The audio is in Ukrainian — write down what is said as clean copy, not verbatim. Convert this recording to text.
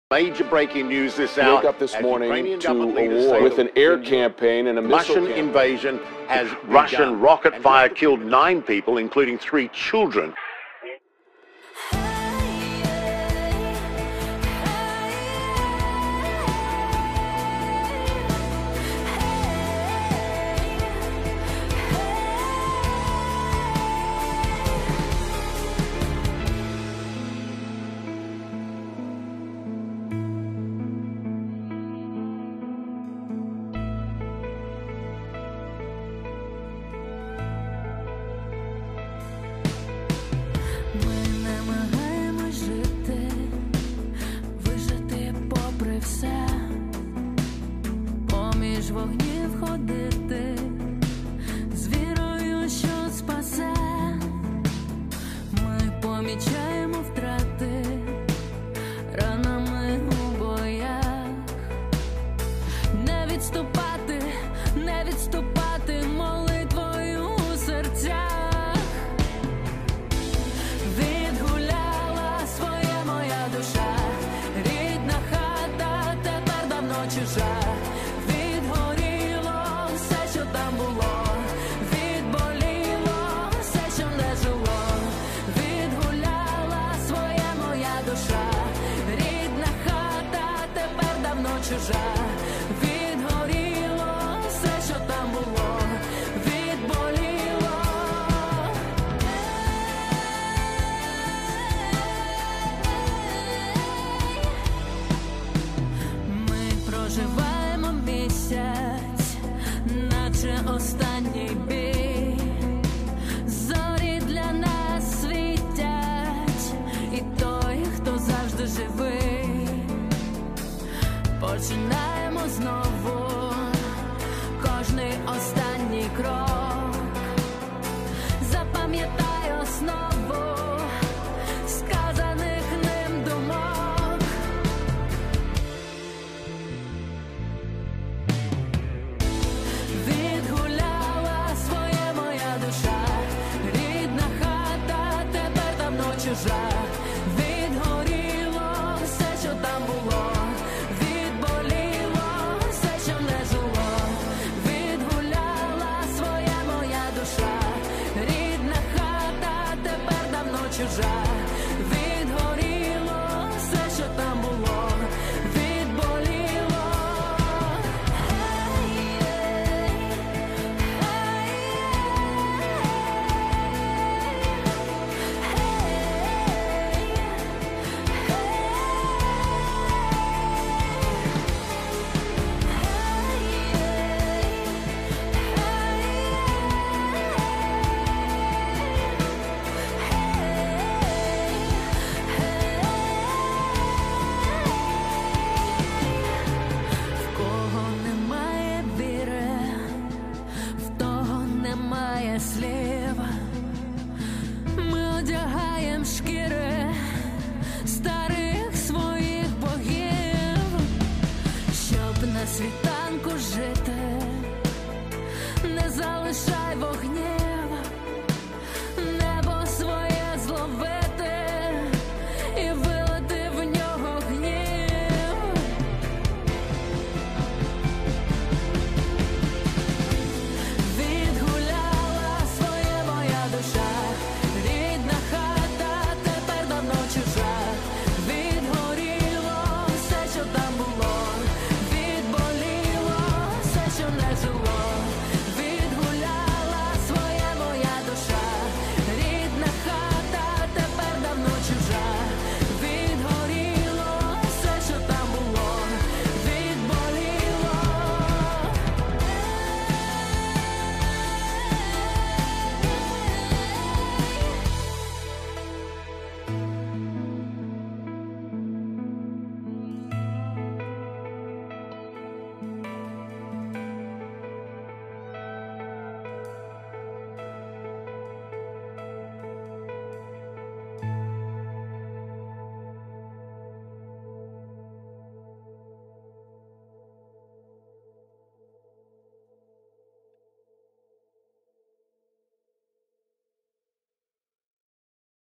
Major breaking news this hour. Woke up this morning to a war with an air campaign and a missile Russian invasion has Russian rocket fire killed 9 people, including 3 children. Поміж вогнів ходити, з вірою, що спасе. Ми помічаємо втрати ранами у боях. Не відступати, не відступати молитвою у серцях. Відгуляла своє моя душа, рідна хата тепер давно чужа. Чужа, відгоріло все, що там було, відболіло. Ми проживаємо місяць, наче останній.